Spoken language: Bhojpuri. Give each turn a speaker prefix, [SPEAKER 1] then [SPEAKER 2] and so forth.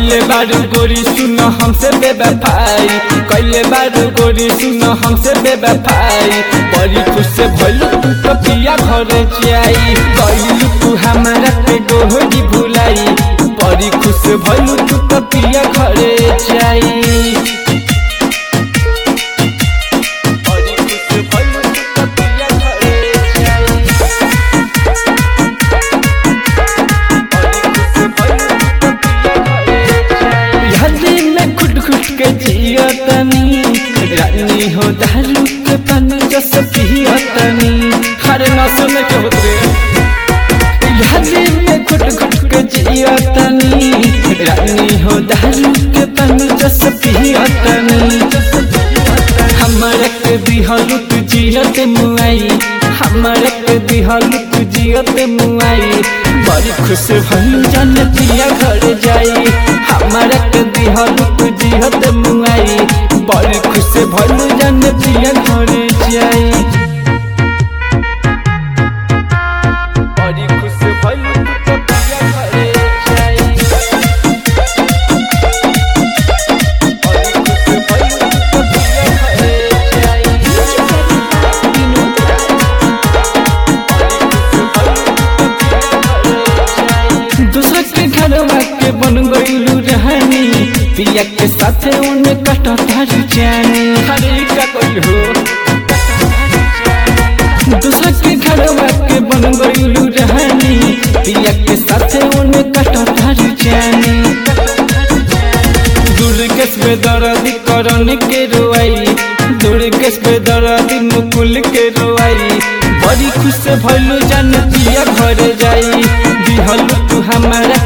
[SPEAKER 1] कैले बारू गोरी सुन हमसे बेवफाई, कैले बारू गोरी सुन हमसे बेवफाई। बड़ी खुश भइलू तू तो पिया घर जाई, कैलू तू हमारा पे गोहरी भुलाई। बड़ी खुश भइलू तू तो पिया घर जाई। के जियतनी रानी हो दारू के पानी जस पियतनी। हर नस में के होते यादी में घुट घुट के जियतनी रानी हो दारू के पानी जस पियतनी। हमारे के दिहलु तू जियत मुआई, हमारे के दिहलु तू जियत मुआई। बड़ी खुश भइलू जान पिया घर जाई, हमारे के दिहलु तू जियत मुआई। बड़ी खुश भइलू जान पिया घर जाई। बड़ी खुश भइलू तू तो पिया घर जाई। बड़ी खुश भइलू तू तो पिया घर जाई। दूसरा के घरवा के बन गईलू रहनी, पिया के साथे उन्हें कटा धर जानी। हरे का कोई हो दूसरा के घरवा के बन गईलू रहनी, पिया के साथे उन्हें कटा धर जानी। दुर्गेश पे दर्द करन के रोआई, दुर्गेश पे दर्द मुकुल के रोआई। बड़ी खुश भइलू जान पिया घर जाई, दिहलू तू हमारा